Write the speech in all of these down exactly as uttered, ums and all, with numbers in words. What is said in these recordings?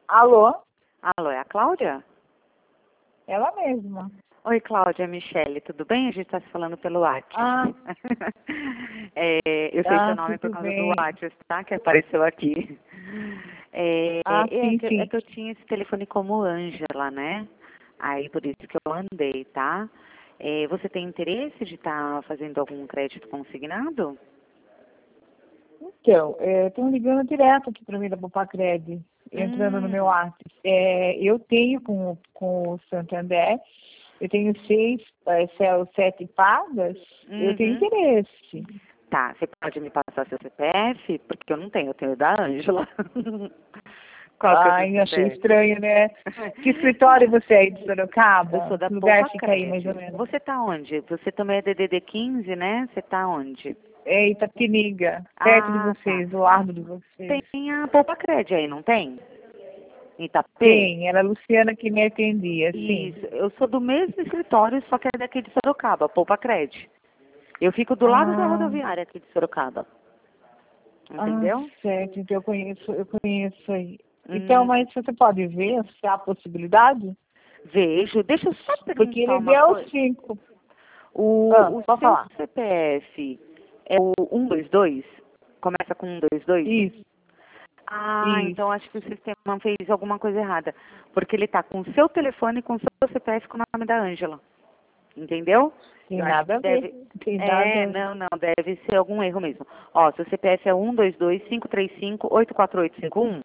Alô? Alô, é a Cláudia? Ela mesma. Oi, Cláudia, é Michele, tudo bem? A gente está se falando pelo WhatsApp. Ah, É, eu sei seu ah, nome por tudo causa do bem. WhatsApp, tá? Que apareceu aqui. É, Ah, é, sim, que, é sim. que eu tinha esse telefone como Ângela, né? Aí por isso que eu andei, tá? É, você tem interesse de estar fazendo algum crédito consignado? Então, estão ligando direto aqui para mim da Bopacred, entrando no meu Hum, WhatsApp. É, eu tenho com, com o Santander, eu tenho seis, é, se- sete pagas, eu tenho uhum. interesse. Tá, você pode me passar seu C P F? Porque eu não tenho, eu tenho o da Ângela. Qual que é o seu Ai, achei C P F? estranho, né? Que escritório você é aí de Eu Sorocaba? sou da Que lugar Poupa fica aí, mais ou Crédito. menos? Você tá onde? Você também é D D D quinze, né? Você tá onde? É Itapiniga, perto de Ah, tá. vocês, do lado de vocês. Tem a Poupa Crédito aí, não tem? Em Itapê? Tem, era a Luciana que me atendia, sim. Isso. Eu sou do mesmo escritório, só que é daqui de Sorocaba, Poupa Crédito. Eu fico do lado da Ah, rodoviária aqui de Sorocaba. ah, Entendeu? certo, então eu conheço, eu conheço aí. Então, Hum, mas você pode ver se há possibilidade? vejo. Deixa eu só Porque perguntar ele uma deu coisa. cinco. Ah, O, o pode seu falar. C P F é o um dois dois? Começa com um dois dois? Isso, Ah, então isso. acho que o sistema fez alguma coisa errada. Porque ele tá com o seu telefone e com o seu C P F com o nome da Ângela. Entendeu? Tem Eu acho nada que a ver. deve. Tem nada É, a ver. não, não, deve ser algum erro mesmo. Ó, seu C P F é um dois dois, cinco três cinco, oito quatro oito cinco um?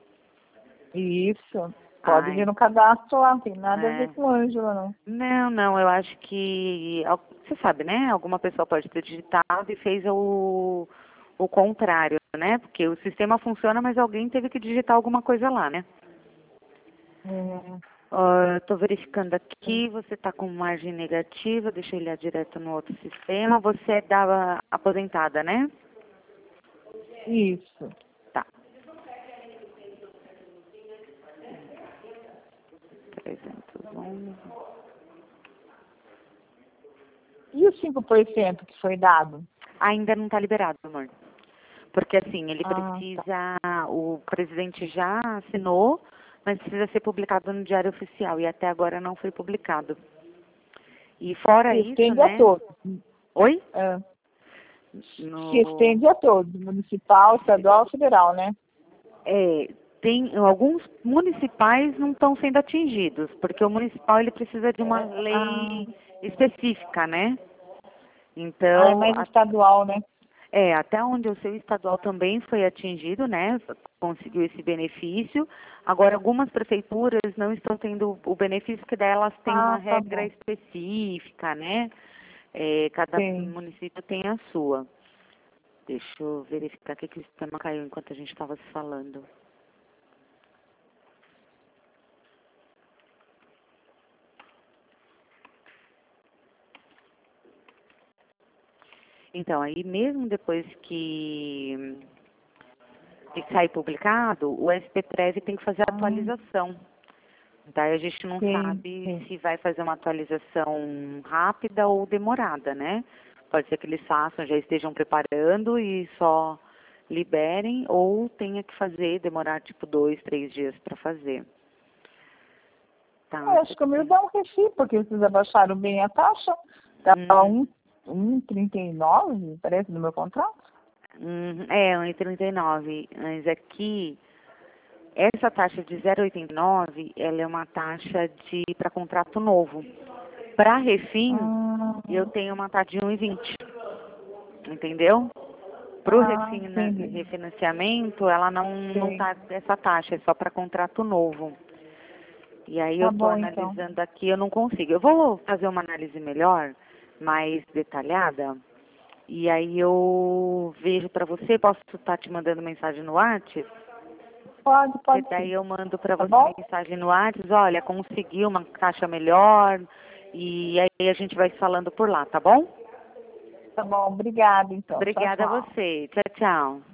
Isso. Pode ver Ai, no cadastro lá, não tem nada a ver é. com Ângela, não. Não, não, eu acho que. al- Você sabe, né? Alguma pessoa pode ter digitado e fez o, o contrário, né? Porque o sistema funciona, mas alguém teve que digitar alguma coisa lá, né? É, Ó, eu tô verificando aqui, você está com margem negativa, deixa eu olhar direto no outro sistema. Você é da aposentada, né? isso. Tá. trezentos e onze. E os cinco por cento que foi dado? Ainda não está liberado, amor. Porque assim, ele Ah, tá. precisa, o presidente já assinou, mas precisa ser publicado no Diário Oficial e até agora não foi publicado. E fora Se isso, estende a né? todos. Oi? É. Se No, estende a todos, municipal, estadual, federal, né? é, tem alguns municipais não estão sendo atingidos, porque o municipal ele precisa de uma Ah, lei específica, né? ah, é Então, mais estadual, né? é, até onde o seu estadual também foi atingido, né? Conseguiu esse benefício. Agora, algumas prefeituras não estão tendo o benefício, porque delas têm uma Ah, tá regra bom. específica, né? É, cada Tem. município tem a sua. Deixa eu verificar aqui que o sistema caiu enquanto a gente estava se falando. Então, aí mesmo depois que, que sair publicado, o S P Prev tem que fazer a Ah, atualização. Daí a gente não tem, sabe tem. se vai fazer uma atualização rápida ou demorada, né? Pode ser que eles façam, já estejam preparando e só liberem, ou tenha que fazer, demorar tipo dois, três dias para fazer. Eu Tá? acho que o meu dá um recibo, porque vocês abaixaram bem a taxa. Estava Uhum. um, um e trinta e nove, parece, no meu contrato. Uhum. É, um e trinta e nove. Mas aqui, essa taxa de zero vírgula oitenta e nove, ela é uma taxa de para contrato novo. Para refim, Ah, eu tenho uma taxa de um e vinte. Entendeu? Para o ah, entendi. refinanciamento, ela não não Tem. tá essa taxa, é só para contrato novo. E aí eu Tá estou bom, então. analisando aqui, eu não consigo. Eu vou fazer uma análise melhor, mais detalhada, e aí eu vejo para você, posso estar te mandando mensagem no WhatsApp? Pode, E pode daí sim. eu mando para Tá você bom? mensagem no WhatsApp, olha, consegui uma taxa melhor, e aí a gente vai se falando por lá, tá bom? Tá bom, obrigada, então. Tchau, Obrigada a tchau. você. Tchau, tchau.